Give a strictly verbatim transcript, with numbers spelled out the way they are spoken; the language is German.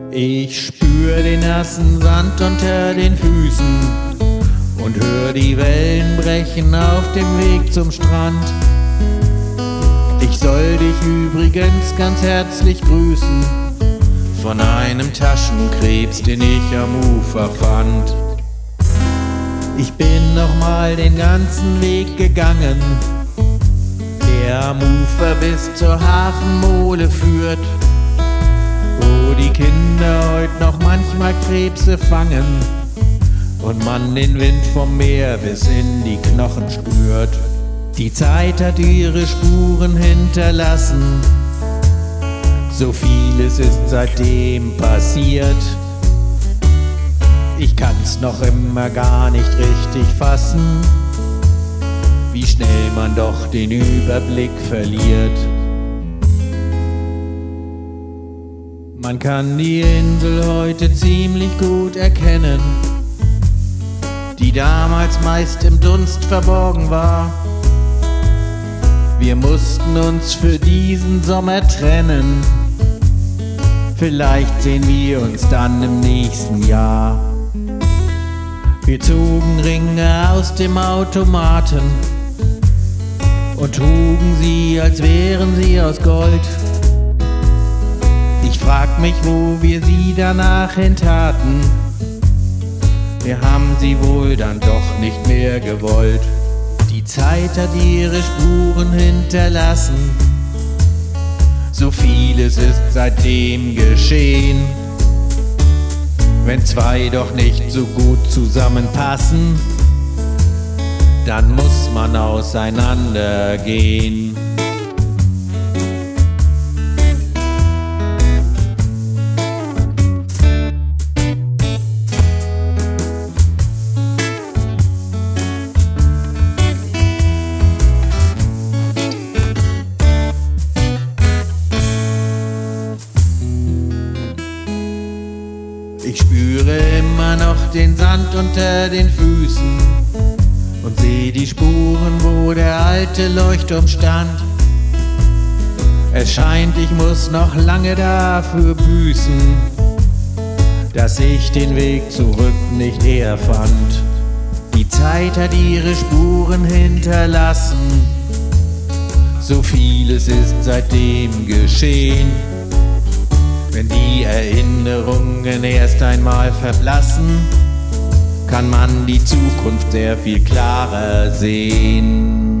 Ich spür den nassen Sand unter den Füßen und hör die Wellen brechen auf dem Weg zum Strand. Ich soll dich übrigens ganz herzlich grüßen von einem Taschenkrebs, den ich am Ufer fand. Ich bin noch mal den ganzen Weg gegangen, der am Ufer bis zur Hafenmole führt, wo die Kinder heut noch manchmal Krebse fangen und man den Wind vom Meer bis in die Knochen spürt. Die Zeit hat ihre Spuren hinterlassen, so vieles ist seitdem passiert. Ich kann's noch immer gar nicht richtig fassen, wie schnell man doch den Überblick verliert. Man kann die Insel heute ziemlich gut erkennen, die damals meist im Dunst verborgen war. Wir mussten uns für diesen Sommer trennen, vielleicht sehen wir uns dann im nächsten Jahr. Wir zogen Ringe aus dem Automaten und trugen sie, als wären sie aus Gold. Ich frag mich, wo wir sie danach hintaten. Wir haben sie wohl dann doch nicht mehr gewollt. Die Zeit hat ihre Spuren hinterlassen, so vieles ist seitdem geschehen. Wenn zwei doch nicht so gut zusammenpassen, dann muss man auseinandergehen. Ich spüre immer noch den Sand unter den Füßen und seh die Spuren, wo der alte Leuchtturm stand. Es scheint, ich muss noch lange dafür büßen, dass ich den Weg zurück nicht eher fand. Die Zeit hat ihre Spuren hinterlassen, so vieles ist seitdem geschehen. Wenn die Erinnerungen erst einmal verblassen, kann man die Zukunft sehr viel klarer sehen.